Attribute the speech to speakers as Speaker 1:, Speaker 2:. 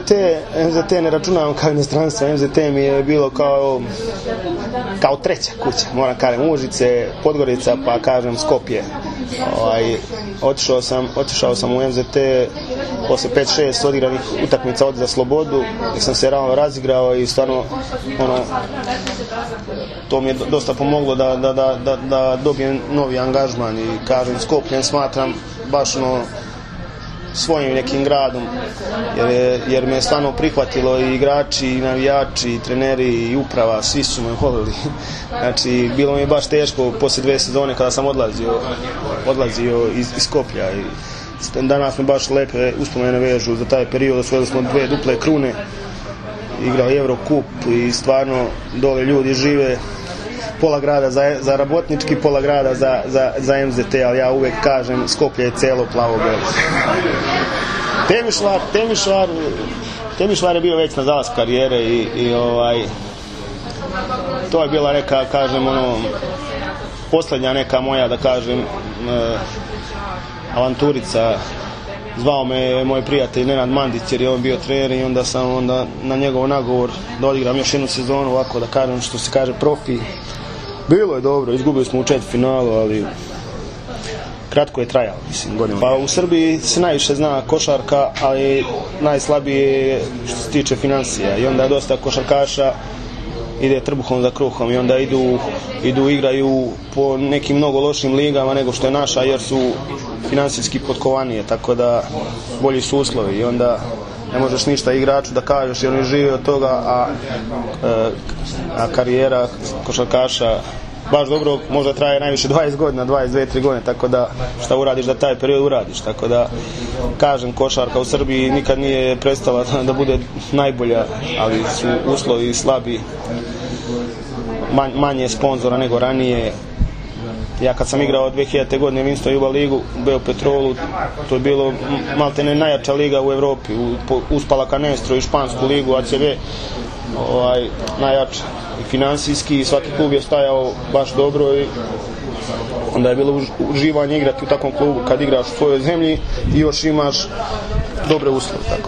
Speaker 1: MZT ne računam kao inostranstvo, MZT mi je bilo kao treća kuća, moram kažem, Užice, Podgorica, pa kažem Skopje. Otišao sam u MZT posle 5-6 odigranih utakmica za slobodu, gdje sam se ravno razigrao i stvarno to mi je dosta pomoglo da dobijem novi angažman i kažem Skopje smatram baš svojim nekim gradom, jer me je stvarno prihvatilo i igrači, i navijači, i treneri, i uprava, svi su me volili. Znači, bilo mi je baš teško poslije 2 sezone kada sam odlazio iz Skoplja. I danas me baš lepe uspomene vežu za taj period, osvojili smo 2 duple krune, igrali Eurocup i stvarno dole ljudi žive pola grada za Rabotnički, pola grada za MZT, ali ja uvek kažem Skoplje je celo plavo-belo. Temišvar je bio već na zalasku karijere i to je bila neka, kažem, posljednja neka moja, da kažem, avanturica. Zvao me moj prijatelj Nenad Mandić jer je on bio trener i onda sam na njegov nagovor da odigram još jednu sezonu, ovako da kažem, što se kaže, profi. Bilo je dobro, izgubili smo u četvrtfinalu, ali kratko je trajalo, mislim, godinu. Pa u Srbiji se najviše zna košarka, ali najslabije što se tiče financija i onda dosta košarkaša ide trbuhom za kruhom i onda igraju po nekim mnogo lošim ligama nego što je naša, jer su finansijski potkovanije, tako da bolji su uslovi i onda ne možeš ništa igraču da kažeš jer oni žive od toga, a karijera košarkaša baš dobro možda traje najviše 20 godina, 22-3 godine, tako da šta uradiš da taj period uradiš, tako da kažem košarka u Srbiji nikad nije prestala da bude najbolja, ali su uslovi slabi, manje sponzora nego ranije. Ja kad sam igrao 2000. godine Winstone Juba ligu u Beopetrolu, to je bilo maltene najjača liga u Evropi, uspala Canestro i špansku ligu ACB, najjača i finansijski, i svaki klub je stajao baš dobro i onda je bilo uživanje igrati u takvom klubu kad igraš u svojoj zemlji i još imaš dobre uslove.